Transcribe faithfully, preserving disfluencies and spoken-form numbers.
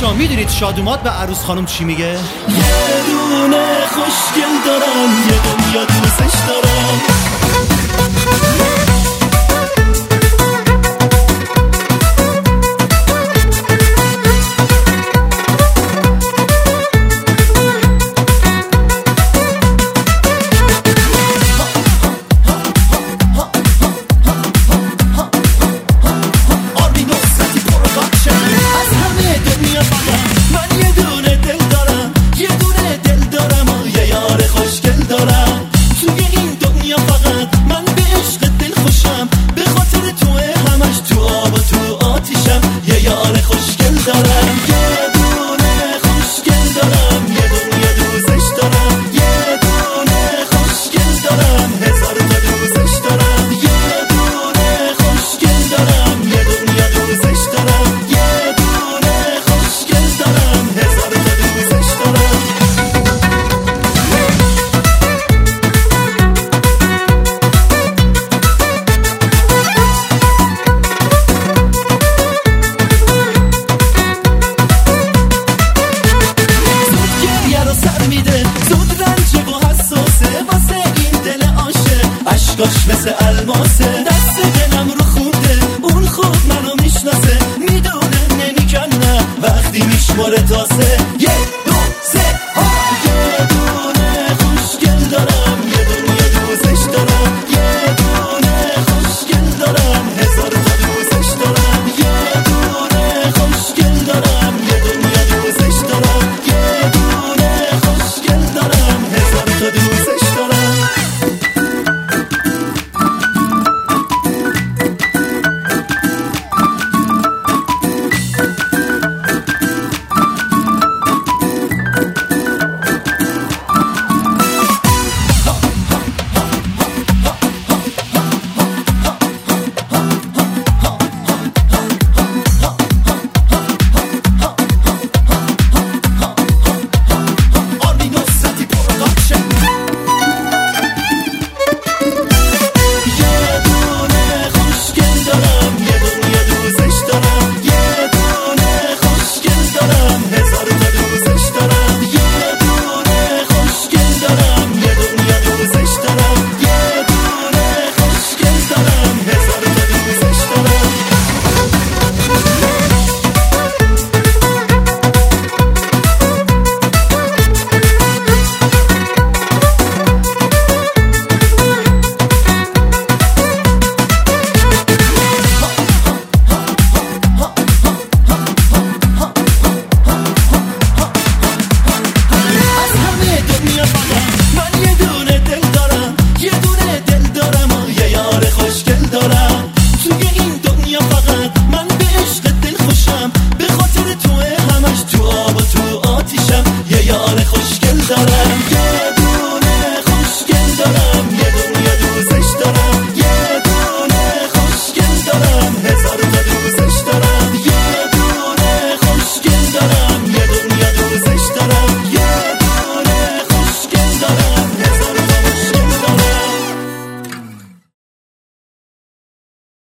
بچه‌ها میدونید شادومات به عروس خانم چی میگه؟ یه دونه خوشگل دارم، یه دنیا دوستش دارم. اشکاش مثل الماسه، دست دلم رو خورده، اون خوب منو میشناسه، میدونه نمیکنه وقتی میشماره تاسه. یه دو سه ها، یه دونه خوشگل دارم، یه دنیا دوستش دارم، یه دونه خوشگل دارم، هزار تا دوستش دارم، یه دونه خوشگل دارم، یه دنیا دوستش دارم، یه دونه خوشگل دارم، هزار تا دوستش دارم. خوشگل دارم.